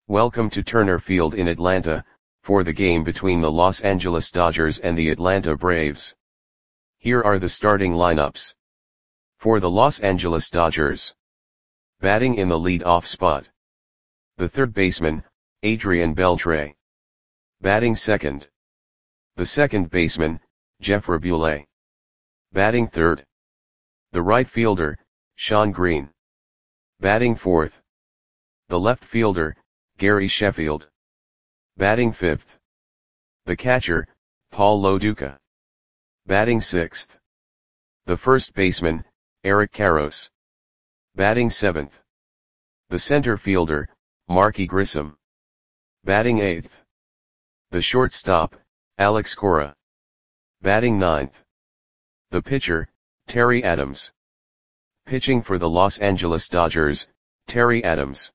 Welcome to Turner Field in Atlanta, for the game between the Los Angeles Dodgers and the Atlanta Braves. Here are the starting lineups. For the Los Angeles Dodgers. Batting in the lead-off spot. The third baseman, Adrian Beltre. Batting second. The second baseman, Jeff Raboulet. Batting third. The right fielder, Shawn Green. Batting fourth. The left fielder, Gary Sheffield. Batting fifth. The catcher, Paul Lo Duca. Batting sixth. The first baseman, Eric Karros. Batting seventh. The center fielder, Marky Grissom. Batting eighth. The shortstop, Alex Cora. Batting ninth. The pitcher, Terry Adams. Pitching for the Los Angeles Dodgers, Terry Adams.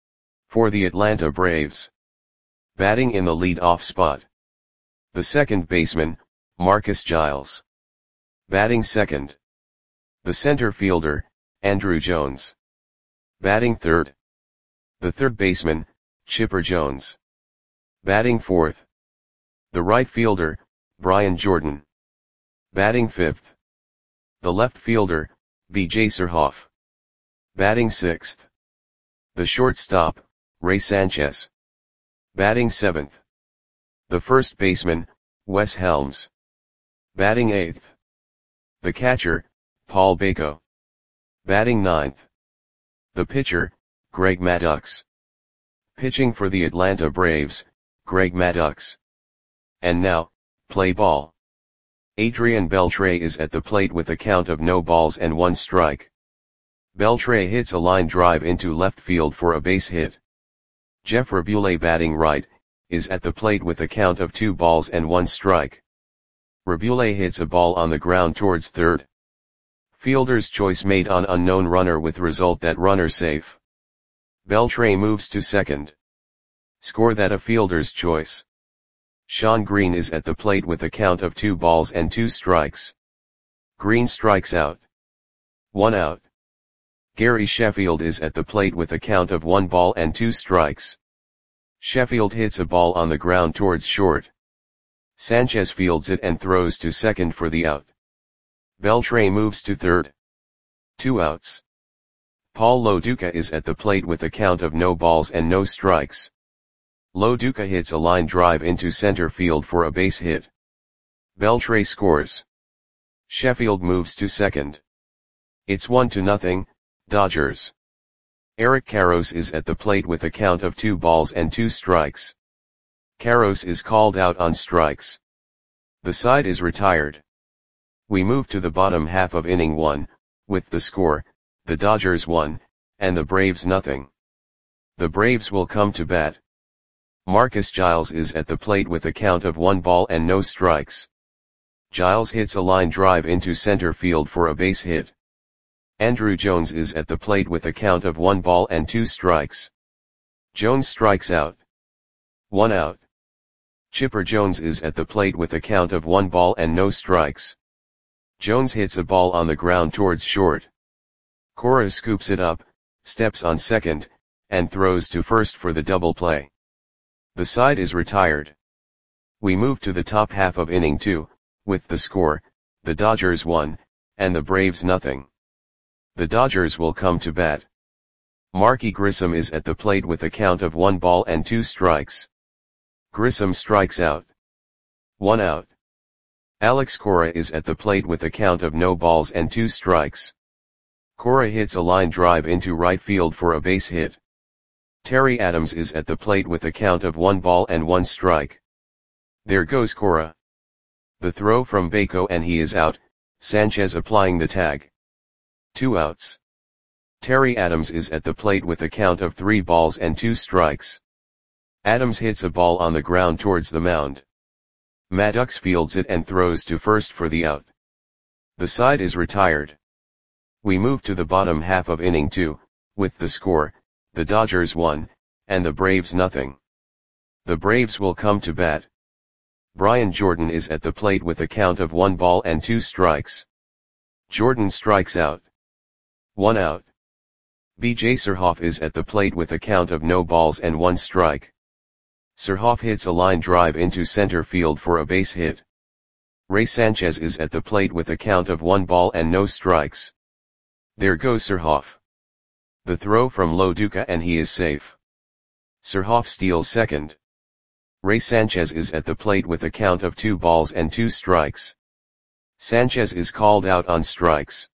For the Atlanta Braves. Batting in the lead-off spot. The second baseman, Marcus Giles. Batting second. The center fielder, Andruw Jones. Batting third. The third baseman, Chipper Jones. Batting fourth. The right fielder, Brian Jordan. Batting fifth. The left fielder, B.J. Surhoff. Batting sixth. The shortstop, Ray Sanchez. Batting seventh. The first baseman, Wes Helms. Batting eighth. The catcher, Paul Bako. Batting ninth. The pitcher, Greg Maddux. Pitching for the Atlanta Braves, Greg Maddux. And now, play ball. Adrian Beltre is at the plate with a count of no balls and 1 strike. Beltre hits a line drive into left field for a base hit. Jeff Raboulet, batting right, is at the plate with a count of 2 balls and 1 strike. Raboulet hits a ball on the ground towards third. Fielder's choice made on unknown runner with result that runner safe. Beltre moves to second. Score that a fielder's choice. Shawn Green is at the plate with a count of 2 balls and 2 strikes. Green strikes out. 1 out. Gary Sheffield is at the plate with a count of 1 ball and 2 strikes. Sheffield hits a ball on the ground towards short. Sanchez fields it and throws to second for the out. Beltre moves to third. 2 outs. Paul Lo Duca is at the plate with a count of no balls and no strikes. Lo Duca hits a line drive into center field for a base hit. Beltre scores. Sheffield moves to second. It's 1-0, Dodgers. Eric Karros is at the plate with a count of 2 balls and 2 strikes. Karros is called out on strikes. The side is retired. We move to the bottom half of inning 1, with the score, the Dodgers 1, and the Braves 0. The Braves will come to bat. Marcus Giles is at the plate with a count of 1 ball and no strikes. Giles hits a line drive into center field for a base hit. Andruw Jones is at the plate with a count of 1 ball and 2 strikes. Jones strikes out. 1 out. Chipper Jones is at the plate with a count of 1 ball and no strikes. Jones hits a ball on the ground towards short. Cora scoops it up, steps on second, and throws to first for the double play. The side is retired. We move to the top half of inning 2, with the score, the Dodgers 1, and the Braves 0. The Dodgers will come to bat. Marky Grissom is at the plate with a count of 1 ball and 2 strikes. Grissom strikes out. 1 out. Alex Cora is at the plate with a count of no balls and 2 strikes. Cora hits a line drive into right field for a base hit. Terry Adams is at the plate with a count of 1 ball and 1 strike. There goes Cora. The throw from Bako and he is out, Sanchez applying the tag. 2 outs. Terry Adams is at the plate with a count of 3 balls and 2 strikes. Adams hits a ball on the ground towards the mound. Maddux fields it and throws to first for the out. The side is retired. We move to the bottom half of inning 2, with the score, the Dodgers 1, and the Braves 0. The Braves will come to bat. Brian Jordan is at the plate with a count of 1 ball and 2 strikes. Jordan strikes out. 1 out. BJ Surhoff is at the plate with a count of no balls and 1 strike. Surhoff hits a line drive into center field for a base hit. Ray Sanchez is at the plate with a count of 1 ball and no strikes. There goes Surhoff. The throw from Lo Duca and he is safe. Surhoff steals second. Ray Sanchez is at the plate with a count of 2 balls and 2 strikes. Sanchez is called out on strikes.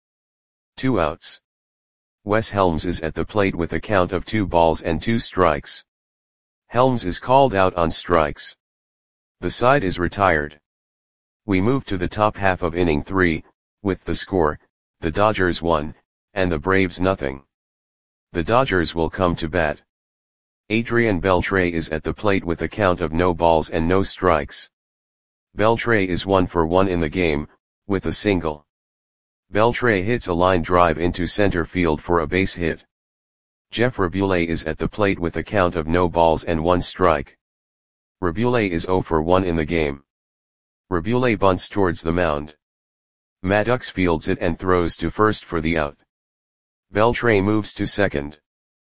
2 outs. Wes Helms is at the plate with a count of 2 balls and 2 strikes. Helms is called out on strikes. The side is retired. We move to the top half of inning 3, with the score, the Dodgers 1, and the Braves nothing. The Dodgers will come to bat. Adrian Beltre is at the plate with a count of no balls and no strikes. Beltre is 1 for 1 in the game, with a single. Beltre hits a line drive into center field for a base hit. Jeff Rabule is at the plate with a count of no balls and 1 strike. Rabule is 0 for 1 in the game. Rabule bunts towards the mound. Maddox fields it and throws to first for the out. Beltre moves to second.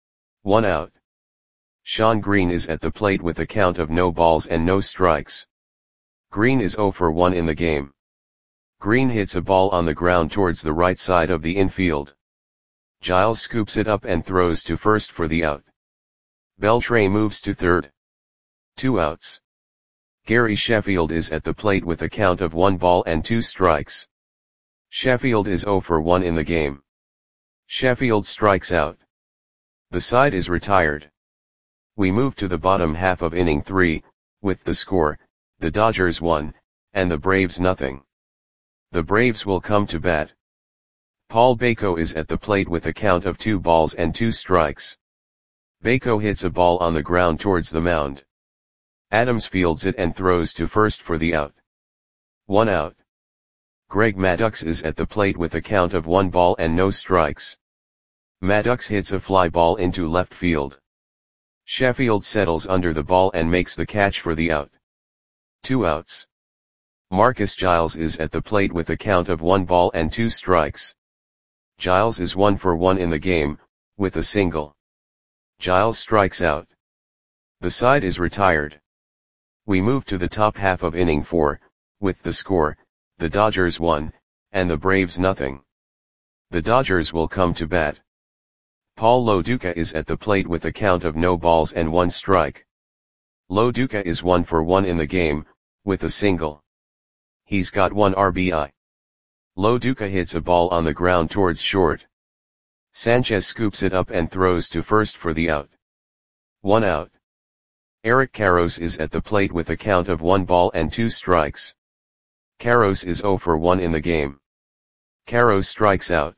1 out. Sean Green is at the plate with a count of no balls and no strikes. Green is 0 for 1 in the game. Green hits a ball on the ground towards the right side of the infield. Giles scoops it up and throws to first for the out. Beltre moves to third. 2 outs. Gary Sheffield is at the plate with a count of 1 ball and 2 strikes. Sheffield is 0 for 1 in the game. Sheffield strikes out. The side is retired. We move to the bottom half of inning 3, with the score, the Dodgers 1, and the Braves nothing. The Braves will come to bat. Paul Bako is at the plate with a count of 2 balls and 2 strikes. Bako hits a ball on the ground towards the mound. Adams fields it and throws to first for the out. 1 out. Greg Maddux is at the plate with a count of 1 ball and no strikes. Maddux hits a fly ball into left field. Sheffield settles under the ball and makes the catch for the out. 2 outs. Marcus Giles is at the plate with a count of 1 ball and 2 strikes. Giles is 1 for 1 in the game, with a single. Giles strikes out. The side is retired. We move to the top half of inning 4, with the score, the Dodgers 1, and the Braves nothing. The Dodgers will come to bat. Paul Lo Duca is at the plate with a count of no balls and 1 strike. Lo Duca is 1 for 1 in the game, with a single. He's got 1 RBI. Lo Duca hits a ball on the ground towards short. Sanchez scoops it up and throws to first for the out. 1 out. Eric Karros is at the plate with a count of 1 ball and 2 strikes. Karros is 0 for 1 in the game. Karros strikes out.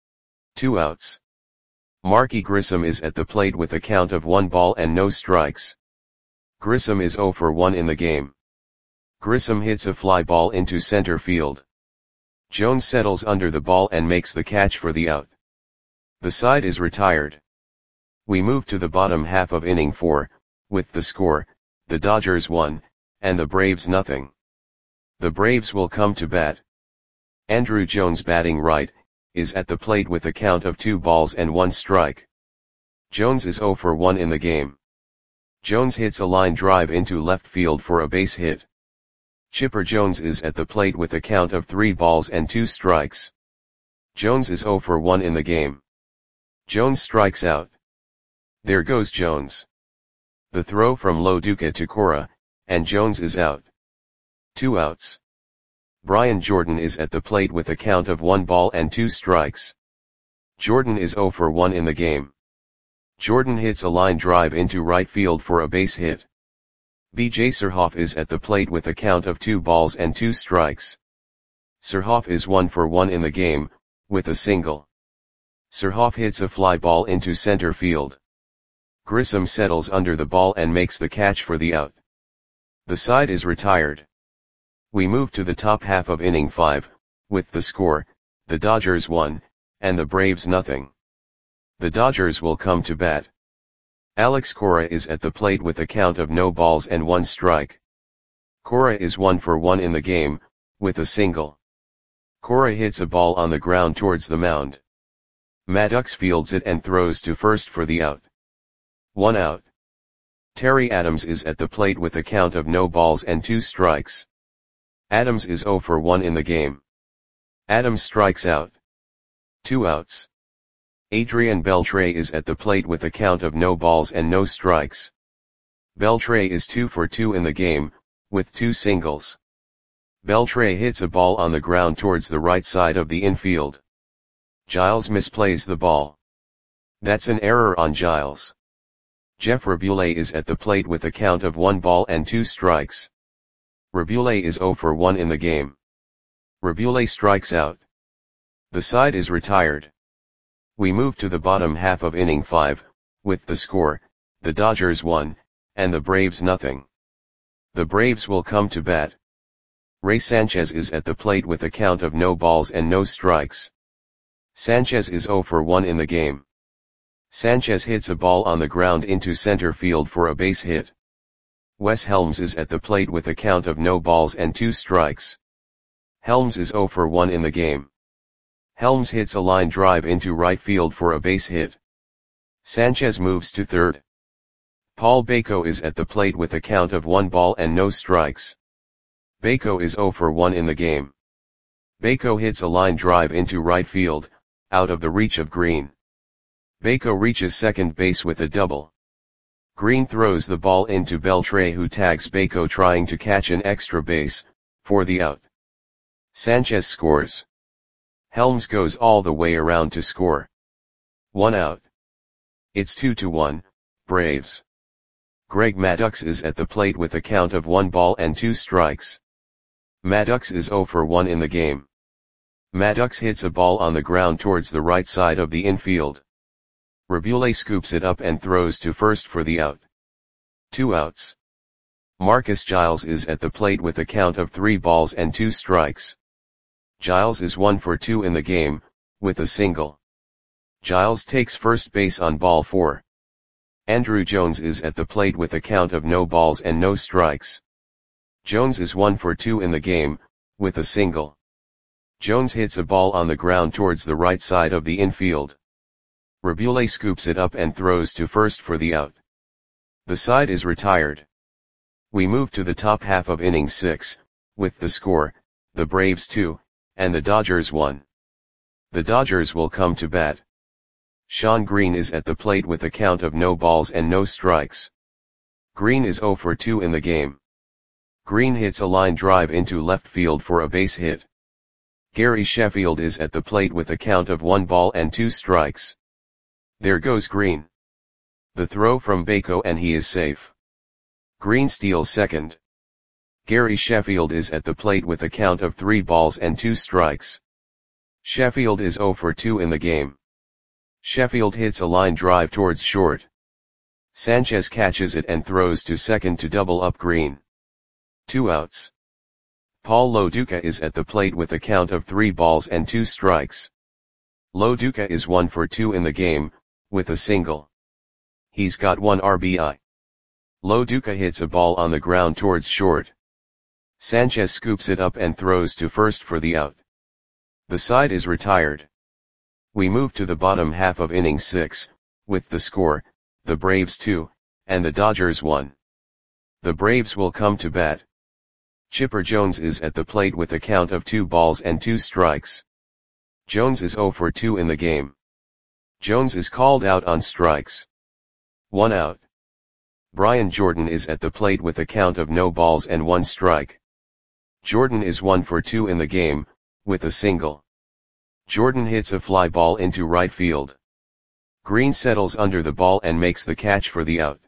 2 outs. Marky Grissom is at the plate with a count of 1 ball and no strikes. Grissom is 0 for 1 in the game. Grissom hits a fly ball into center field. Jones settles under the ball and makes the catch for the out. The side is retired. We move to the bottom half of inning 4, with the score, the Dodgers 1, and the Braves nothing. The Braves will come to bat. Andrew Jones batting right, is at the plate with a count of 2 balls and 1 strike. Jones is 0 for 1 in the game. Jones hits a line drive into left field for a base hit. Chipper Jones is at the plate with a count of 3 balls and 2 strikes. Jones is 0 for 1 in the game. Jones strikes out. There goes Jones. The throw from Lo Duca to Cora, and Jones is out. 2 outs. Brian Jordan is at the plate with a count of 1 ball and 2 strikes. Jordan is 0 for 1 in the game. Jordan hits a line drive into right field for a base hit. BJ Surhoff is at the plate with a count of 2 balls and 2 strikes. Surhoff is 1 for 1 in the game, with a single. Surhoff hits a fly ball into center field. Grissom settles under the ball and makes the catch for the out. The side is retired. We move to the top half of inning 5, with the score, the Dodgers 1, and the Braves nothing. The Dodgers will come to bat. Alex Cora is at the plate with a count of no balls and 1 strike. Cora is 1 for 1 in the game, with a single. Cora hits a ball on the ground towards the mound. Maddox fields it and throws to first for the out. 1 out. Terry Adams is at the plate with a count of no balls and 2 strikes. Adams is 0 for 1 in the game. Adams strikes out. 2 outs. Adrian Beltre is at the plate with a count of no balls and no strikes. Beltre is 2 for 2 in the game, with 2 singles. Beltre hits a ball on the ground towards the right side of the infield. Giles misplays the ball. That's an error on Giles. Jeff Rabule is at the plate with a count of 1 ball and 2 strikes. Rabule is 0 for 1 in the game. Rabule strikes out. The side is retired. We move to the bottom half of inning 5, with the score, the Dodgers 1, and the Braves nothing. The Braves will come to bat. Ray Sanchez is at the plate with a count of no balls and no strikes. Sanchez is 0 for 1 in the game. Sanchez hits a ball on the ground into center field for a base hit. Wes Helms is at the plate with a count of no balls and 2 strikes. Helms is 0 for 1 in the game. Helms hits a line drive into right field for a base hit. Sanchez moves to third. Paul Bako is at the plate with a count of 1 ball and no strikes. Bako is 0 for 1 in the game. Bako hits a line drive into right field, out of the reach of Green. Bako reaches second base with a double. Green throws the ball into Beltre, who tags Bako trying to catch an extra base, for the out. Sanchez scores. Helms goes all the way around to score. 1 out. It's 2-1, Braves. Greg Maddux is at the plate with a count of 1 ball and 2 strikes. Maddux is 0 for 1 in the game. Maddux hits a ball on the ground towards the right side of the infield. Rabule scoops it up and throws to first for the out. 2 outs. Marcus Giles is at the plate with a count of 3 balls and 2 strikes. Giles is 1 for 2 in the game, with a single. Giles takes first base on ball 4. Andrew Jones is at the plate with a count of no balls and no strikes. Jones is 1 for 2 in the game, with a single. Jones hits a ball on the ground towards the right side of the infield. Rabule scoops it up and throws to first for the out. The side is retired. We move to the top half of inning 6, with the score, the Braves 2, and the Dodgers 1. The Dodgers will come to bat. Sean Green is at the plate with a count of no balls and no strikes. Green is 0 for 2 in the game. Green hits a line drive into left field for a base hit. Gary Sheffield is at the plate with a count of 1 ball and 2 strikes. There goes Green. The throw from Bako and he is safe. Green steals second. Gary Sheffield is at the plate with a count of 3 balls and 2 strikes. Sheffield is 0 for 2 in the game. Sheffield hits a line drive towards short. Sanchez catches it and throws to second to double up Green. 2 outs. Paul Loduca is at the plate with a count of 3 balls and 2 strikes. Loduca is 1 for 2 in the game, with a single. He's got 1 RBI. Loduca hits a ball on the ground towards short. Sanchez scoops it up and throws to first for the out. The side is retired. We move to the bottom half of inning 6, with the score, the Braves 2, and the Dodgers 1. The Braves will come to bat. Chipper Jones is at the plate with a count of 2 balls and 2 strikes. Jones is 0 for 2 in the game. Jones is called out on strikes. 1 out. Brian Jordan is at the plate with a count of no balls and 1 strike. Jordan is 1 for 2 in the game, with a single. Jordan hits a fly ball into right field. Green settles under the ball and makes the catch for the out.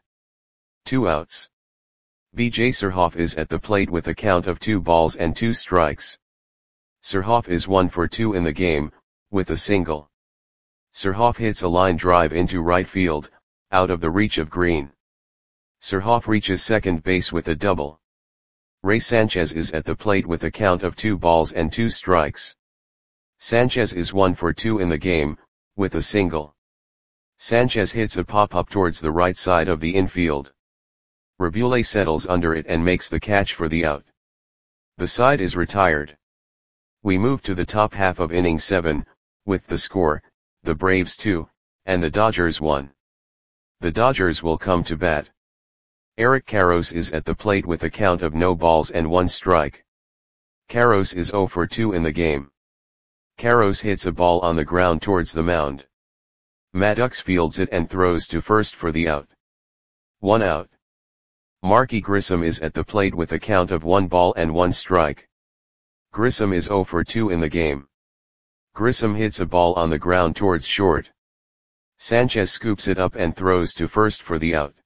2 outs. B.J. Surhoff is at the plate with a count of 2 balls and 2 strikes. Surhoff is 1 for 2 in the game, with a single. Surhoff hits a line drive into right field, out of the reach of Green. Surhoff reaches second base with a double. Ray Sanchez is at the plate with a count of 2 balls and 2 strikes. Sanchez is 1 for 2 in the game, with a single. Sanchez hits a pop-up towards the right side of the infield. Rabule settles under it and makes the catch for the out. The side is retired. We move to the top half of inning 7, with the score, the Braves 2, and the Dodgers 1. The Dodgers will come to bat. Eric Karros is at the plate with a count of no balls and 1 strike. Karros is 0 for 2 in the game. Karros hits a ball on the ground towards the mound. Maddox fields it and throws to first for the out. 1 out. Marky Grissom is at the plate with a count of 1 ball and 1 strike. Grissom is 0 for 2 in the game. Grissom hits a ball on the ground towards short. Sanchez scoops it up and throws to first for the out.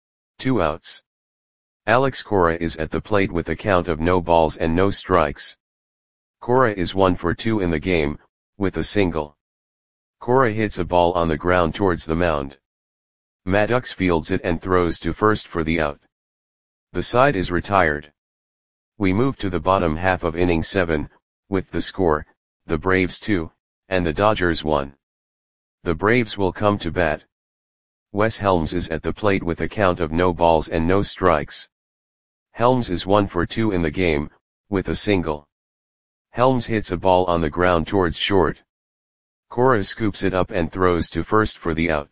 2 outs. Alex Cora is at the plate with a count of no balls and no strikes. Cora is 1 for 2 in the game, with a single. Cora hits a ball on the ground towards the mound. Maddox fields it and throws to first for the out. The side is retired. We move to the bottom half of inning 7, with the score, the Braves 2, and the Dodgers 1. The Braves will come to bat. Wes Helms is at the plate with a count of no balls and no strikes. Helms is 1 for 2 in the game, with a single. Helms hits a ball on the ground towards short. Cora scoops it up and throws to first for the out.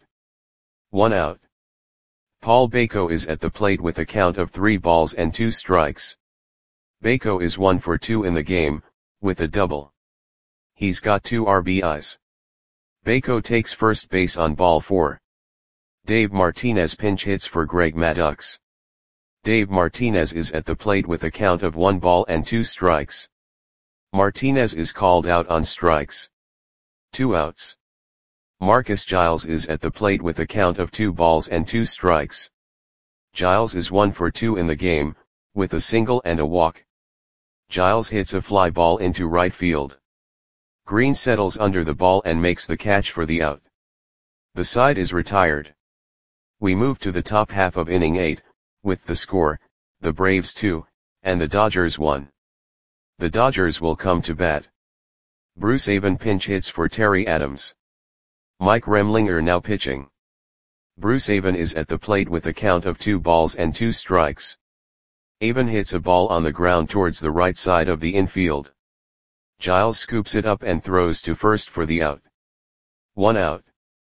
1 out. Paul Bako is at the plate with a count of 3 balls and 2 strikes. Bako is 1 for 2 in the game, with a double. He's got 2 RBIs. Bako takes first base on ball 4. Dave Martinez pinch hits for Greg Maddux. Dave Martinez is at the plate with a count of 1 ball and 2 strikes. Martinez is called out on strikes. 2 outs. Marcus Giles is at the plate with a count of 2 balls and 2 strikes. Giles is 1 for 2 in the game, with a single and a walk. Giles hits a fly ball into right field. Green settles under the ball and makes the catch for the out. The side is retired. We move to the top half of inning 8, with the score, the Braves 2, and the Dodgers 1. The Dodgers will come to bat. Bruce Avon pinch hits for Terry Adams. Mike Remlinger now pitching. Bruce Avon is at the plate with a count of 2 balls and 2 strikes. Avon hits a ball on the ground towards the right side of the infield. Giles scoops it up and throws to first for the out. 1 out.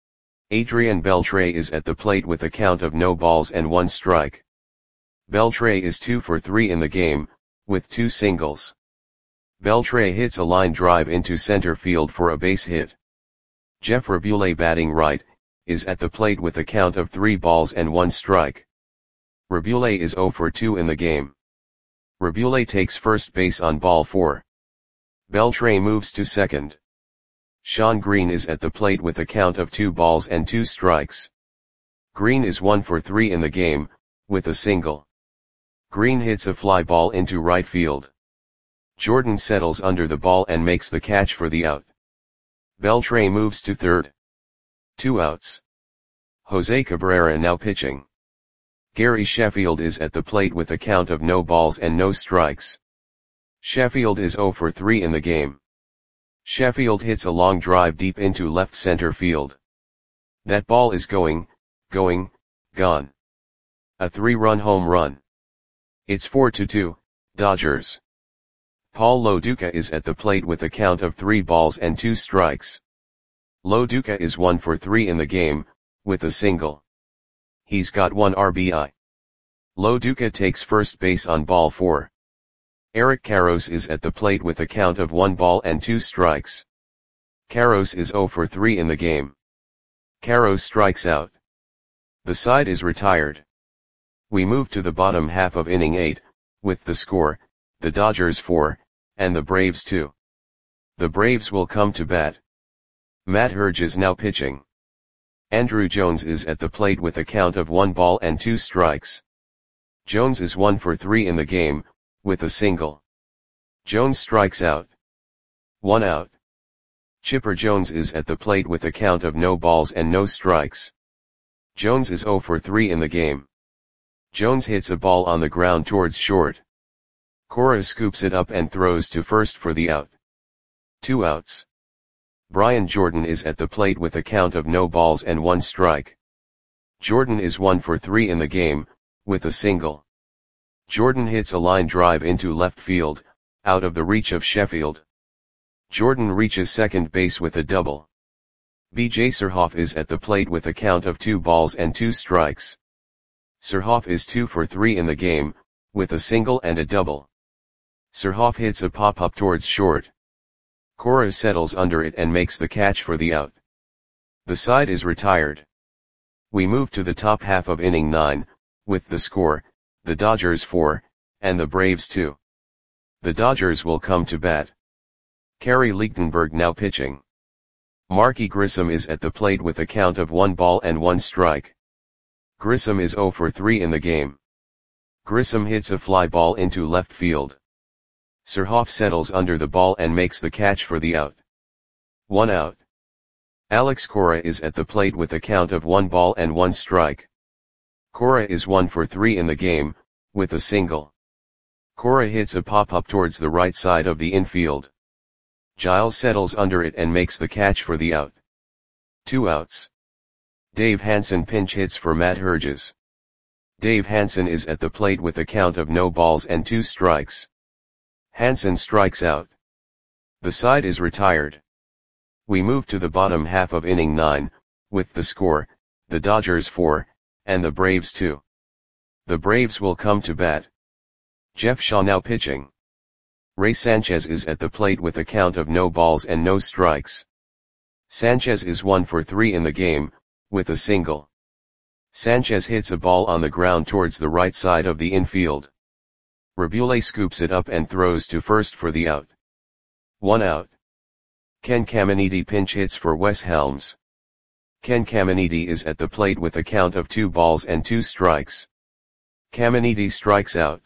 Adrian Beltre is at the plate with a count of no balls and 1 strike. Beltre is 2 for 3 in the game, with 2 singles. Beltre hits a line drive into center field for a base hit. Jeff Rabule, batting right, is at the plate with a count of 3 balls and 1 strike. Rabule is 0 for 2 in the game. Rabule takes first base on ball 4. Beltre moves to second. Sean Green is at the plate with a count of 2 balls and 2 strikes. Green is 1 for 3 in the game, with a single. Green hits a fly ball into right field. Jordan settles under the ball and makes the catch for the out. Beltre moves to third. 2 outs. Jose Cabrera now pitching. Gary Sheffield is at the plate with a count of no balls and no strikes. Sheffield is 0 for 3 in the game. Sheffield hits a long drive deep into left center field. That ball is gone. A 3-run home run. It's 4-2, Dodgers. Paul Loduca is at the plate with a count of 3 balls and 2 strikes. Loduca is 1 for 3 in the game, with a single. He's got 1 RBI. Loduca takes first base on ball 4. Eric Karros is at the plate with a count of 1 ball and 2 strikes. Karros is 0 for 3 in the game. Karros strikes out. The side is retired. We move to the bottom half of inning 8, with the score, the Dodgers 4, and the Braves 2. The Braves will come to bat. Matt Herge is now pitching. Andrew Jones is at the plate with a count of 1 ball and 2 strikes. Jones is 1 for 3 in the game, with a single. Jones strikes out. 1 out. Chipper Jones is at the plate with a count of no balls and no strikes. Jones is 0 for 3 in the game. Jones hits a ball on the ground towards short. Cora scoops it up and throws to first for the out. 2 outs. Brian Jordan is at the plate with a count of no balls and 1 strike. Jordan is 1 for 3 in the game, with a single. Jordan hits a line drive into left field, out of the reach of Sheffield. Jordan reaches second base with a double. BJ Surhoff is at the plate with a count of 2 balls and 2 strikes. Surhoff is 2 for 3 in the game, with a single and a double. Surhoff hits a pop-up towards short. Cora settles under it and makes the catch for the out. The side is retired. We move to the top half of inning 9, with the score, the Dodgers 4, and the Braves 2. The Dodgers will come to bat. Kerry Lichtenberg now pitching. Marky Grissom is at the plate with a count of 1 ball and 1 strike. Grissom is 0 for 3 in the game. Grissom hits a fly ball into left field. Surhoff settles under the ball and makes the catch for the out. 1 out. Alex Cora is at the plate with a count of 1 ball and 1 strike. Cora is 1 for 3 in the game, with a single. Cora hits a pop-up towards the right side of the infield. Giles settles under it and makes the catch for the out. 2 outs. Dave Hansen pinch hits for Matt Herges. Dave Hansen is at the plate with a count of no balls and 2 strikes. Hansen strikes out. The side is retired. We move to the bottom half of inning 9, with the score, the Dodgers 4, and the Braves 2. The Braves will come to bat. Jeff Shaw now pitching. Ray Sanchez is at the plate with a count of no balls and no strikes. Sanchez is 1 for 3 in the game, with a single. Sanchez hits a ball on the ground towards the right side of the infield. Rabule scoops it up and throws to first for the out. 1 out. Ken Caminiti pinch hits for Wes Helms. Ken Caminiti is at the plate with a count of 2 balls and 2 strikes. Caminiti strikes out.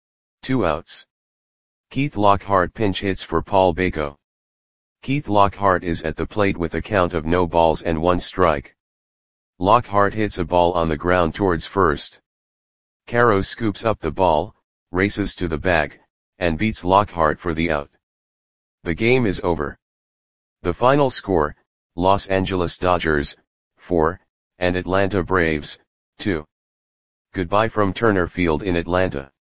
2 outs. Keith Lockhart pinch hits for Paul Bako. Keith Lockhart is at the plate with a count of no balls and 1 strike. Lockhart hits a ball on the ground towards first. Caro scoops up the ball, races to the bag, and beats Lockhart for the out. The game is over. The final score, Los Angeles Dodgers, 4, and Atlanta Braves, 2. Goodbye from Turner Field in Atlanta.